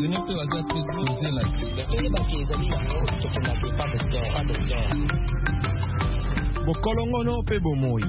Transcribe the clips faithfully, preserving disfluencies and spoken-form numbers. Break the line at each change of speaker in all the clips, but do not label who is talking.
balingi mpe baza te kozela toyebaki ezali yango tokendaki pa docteur pa docteur bokolongono mpe bomoi.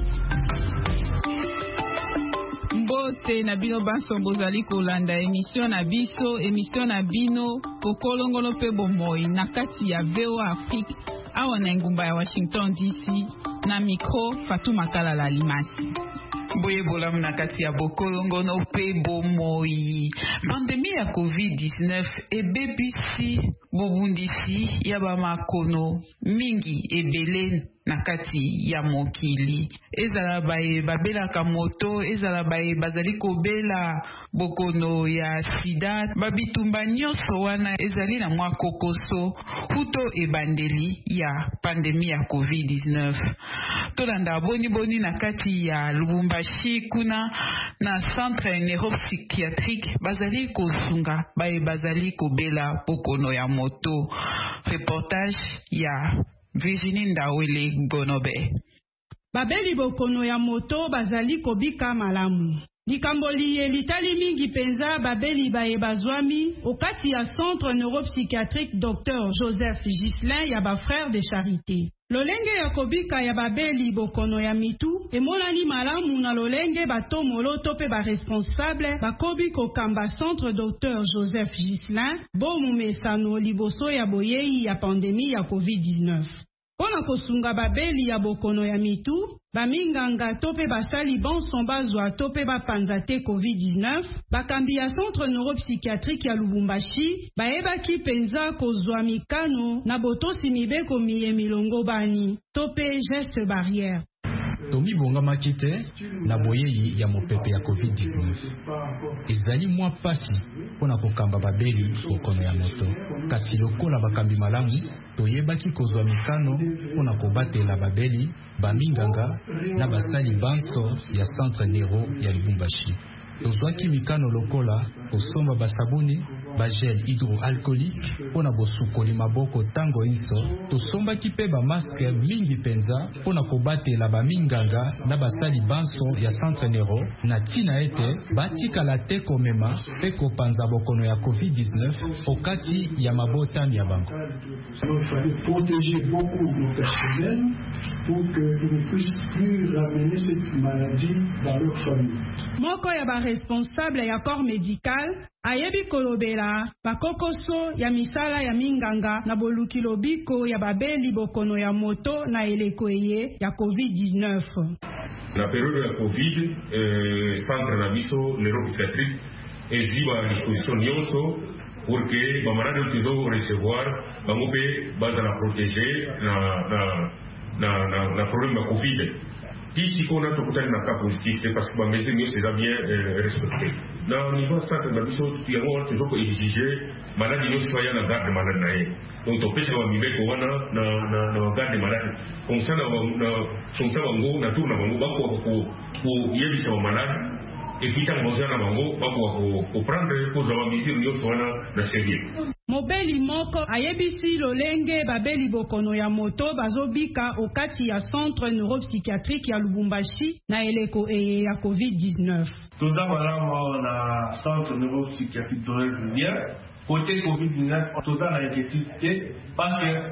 Mbote na bino banso bozali kolanda emission na biso emission na bino bokolongono mpe bomoi na kati ya V O A Afrique awa na ngumba ya Washington D C na micro Fatou Makala la Limasi. Boye bolam na kati ya bokolongono pe bomoi. Pandemie ya covid dix-neuf ebebisi bobundisi ya bamakono mingi ebele na kati ya mokili. Ezala baye babelaka moto, ezala baye bazali kobela bokono ya sida, babitumba nyonso wana ezali na mwa kokoso huto ebandeli ya pandemie ya covid dix-neuf. Tolanda boni boni na kati ya Lubumbashi kuna na centre neuropsychiatrique bazali kosunga baye bazali kobela bokono ya moto. Reportage ya Virginie Ndawele Gonobe.
Babeli bokono ya moto bazali kobika malamu. Likamboli elitali mingi penza babeli baye bazwami okati ya centre neuropsychiatrique docteur Joseph Gislin ya ba frère de charité. Lolenge ya kobika ya babeli bokono ya mitu emonani malamu na lolenge batomolo tope ba responsable bakobi kokamba centre docteur Joseph Gislin bomu mesano liboso ya boyei ya pandémie ya covid dix-neuf. Pona kosunga babeli ya bokono ya mitu, baminganga tope basali bonson bazwa tope bapanza te covid dix-neuf, bakambi ya centre neuropsychiatrique ya Lubumbashi, baebaki penza kozwa mikano na botosi mibeko miye milongo bani, tope geste barrière.
Tomi bonga makite na boyei ya mopepe ya covid dix-neuf. Ezali mwa pasi pona kokamba babeli bokono ya moto. Kasi lokola bakambi malamu, toyebaki kozwa mikano pona kobatela babeli, baminganga na basali banso ya centre neuro ya Lubumbashi. Tozwaki mikano lokola kosomba basabuni, bagel hydroalcoolique pona bosukoli maboko tango inso. Tosombaki pe ba masque mingi penza pona kobatela baminganga na basali banso ya centre neuro na tina ete batika la te komema pe kopanza bokono ya covid dix-neuf okati ya mabota ya bango.
Il fallait protéger beaucoup nos personnels pour qu'ils ne puissent plus ramener cette maladie dans leur famille.
Moko ya ba responsable ya corps médical ayebi kolobela bakokoso ya misala ya minganga na boluki lobiko ya babeli bokono ya moto na eleko eye ya covid dix-neuf.
La période ya covid euh, centre na biso neuropsychiatrique eziba à disposition nyonso pour que bamalade tizo recevoir bango pe bazala protéger na na na na, na problème ya covid. Ici qu'on a tout le cas positif parce que mes amis c'est bien euh, respecté. Dans le niveau centre de la mission, il y a toujours exiger maladie nous soyons la garde malade naé. Donc on peut se voir vivre qu'on a na na na garde malade. On sait na na on sait bango na tout na bango bako ko ko yebi se malade et puis tant besoin na bango bako ko prendre pour avoir mesure nous soyons na sérieux.
Mobeli moko ayebisi lolenge babeli bokono ya moto bazobika okati ya centre neuropsychiatrique ya Lubumbashi na eleko eye ya covid dix-neuf.
Toza malamu na centre neuropsychiatrique de Rivière côté covid dix-neuf toza na inquiétude parce que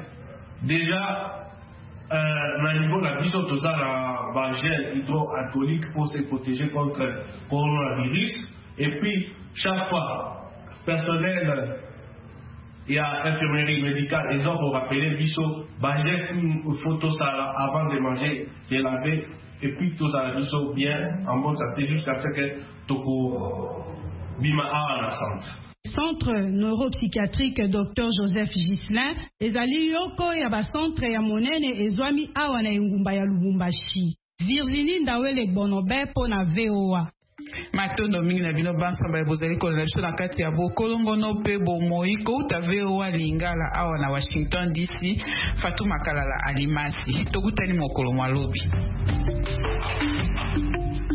déjà euh, na niveau la biso toza na ba gel hydroalcoolique pour se protéger contre le coronavirus et puis chaque fois personnel il y a infirmerie médicale, ils ont pour rappeler biso, bagé une photo ça avant de manger, c'est lavé, et puis tout ça biso bien, en bonne santé, jusqu'à ce que toko bima à la centre.
Centre neuropsychiatrique docteur Joseph Gislin, ezali yoko ya ba centre ya monene ezwami awa na ngumba ya Lubumbashi. Virginie Ndawele Gonobe po na V O A.
Matondo mingi na bino bansa ba bozali ko la na kati ya bokolongono pe bomoi ko utave wa lingala awa na Washington D C. Fatou Makala la Alimasi tokutani mokolo malobi.